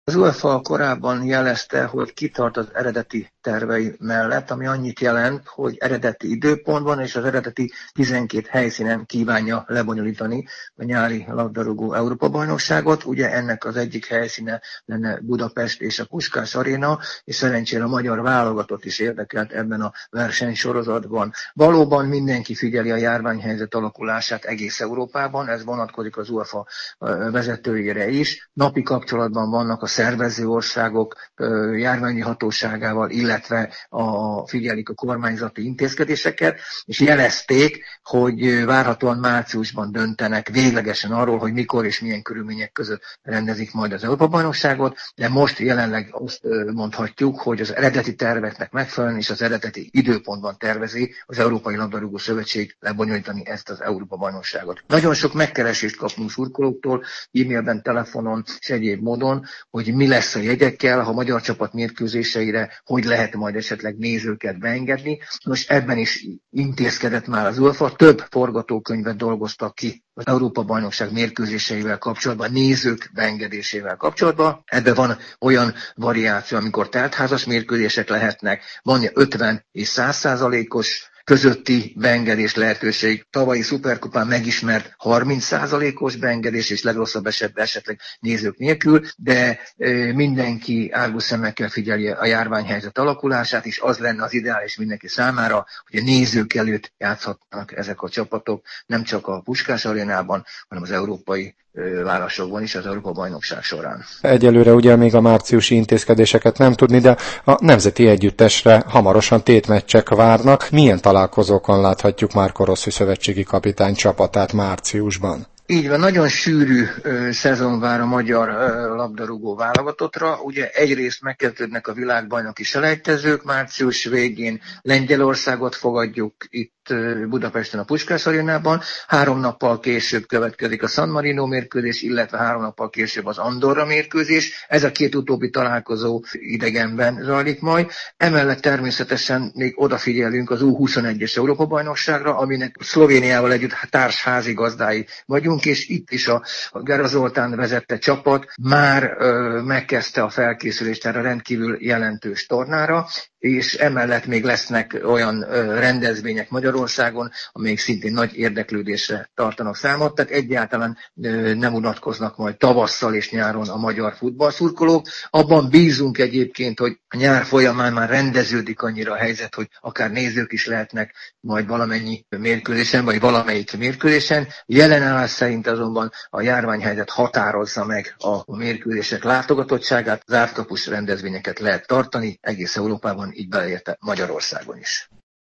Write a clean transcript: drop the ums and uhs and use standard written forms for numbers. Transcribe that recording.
Az UEFA korábban jelezte, hogy kitart az eredeti tervei mellett, ami annyit jelent, hogy eredeti időpontban és az eredeti 12 helyszínen kívánja lebonyolítani a nyári labdarúgó Európa-bajnokságot. Ugye ennek az egyik helyszíne lenne Budapest és a Puskás Aréna, és szerencsére a magyar válogatott is érdekelt ebben a versenysorozatban. Valóban mindenki figyeli a járványhelyzet alakulását egész Európában, ez vonatkozik az UEFA vezetőjére is. Napi kapcsolatban vannak a szervező országok járványi hatóságával, illetve figyelik a kormányzati intézkedéseket, és jelezték, hogy várhatóan márciusban döntenek véglegesen arról, hogy mikor és milyen körülmények között rendezik majd az Európa-bajnokságot, de most jelenleg azt mondhatjuk, hogy az eredeti terveknek megfelelően és az eredeti időpontban tervezi az Európai Labdarúgó Szövetség lebonyolítani ezt az Európa-bajnokságot. Nagyon sok megkeresést kapunk szurkolóktól, e-mailben, telefonon és egyéb módon, hogy mi lesz a jegyekkel, ha a magyar csapat mérkőzéseire hogy lehet majd esetleg nézőket beengedni. Most ebben is intézkedett már az UEFA, több forgatókönyvet dolgoztak ki az Európa-bajnokság mérkőzéseivel kapcsolatban, nézők beengedésével kapcsolatban. Ebben van olyan variáció, amikor teltházas mérkőzések lehetnek, van 50 és 100%-os közötti beengedés lehetőség. Tavalyi szuperkupán megismert 30%-os beengedés, és legrosszabb esetben esetleg nézők nélkül, de mindenki árgus szemekkel figyeli a járványhelyzet alakulását, és az lenne az ideális mindenki számára, hogy a nézők előtt játszhatnak ezek a csapatok, nem csak a Puskás Arénában, hanem az európai városokban is az Európa-bajnokság során. Egyelőre ugye még a márciusi intézkedéseket nem tudni, de a nemzeti együttesre hamarosan tétmeccsek várnak. Milyen találkozókon láthatjuk Marco Rossi szövetségi kapitány csapatát márciusban? Így van, nagyon sűrű szezon vár a magyar labdarúgó válogatottra. Ugye egyrészt megkezdődnek a világbajnoki selejtezők, március végén Lengyelországot fogadjuk itt Budapesten a Puskás Arénában, 3 nappal később következik a San Marino mérkőzés, illetve 3 nappal később az Andorra mérkőzés. Ez a két utóbbi találkozó idegenben zajlik majd. Emellett természetesen még odafigyelünk az U21-es Európa-bajnokságra, aminek Szlovéniával együtt társházigazdái vagyunk, és itt is a Gera Zoltán vezette csapat már megkezdte a felkészülést erre a rendkívül jelentős tornára, és emellett még lesznek olyan rendezvények Magyarországon, amelyek szintén nagy érdeklődésre tartanak számot, tehát egyáltalán nem unatkoznak majd tavasszal és nyáron a magyar futballszurkolók. Abban bízunk egyébként, hogy a nyár folyamán már rendeződik annyira a helyzet, hogy akár nézők is lehetnek majd valamennyi mérkőzésen, vagy valamelyik mérkőzésen. Jelen állás szerint azonban a járványhelyzet határozza meg a mérkőzések látogatottságát, zártkapus rendezvényeket lehet tartani egész Európában, így beleérte Magyarországon is.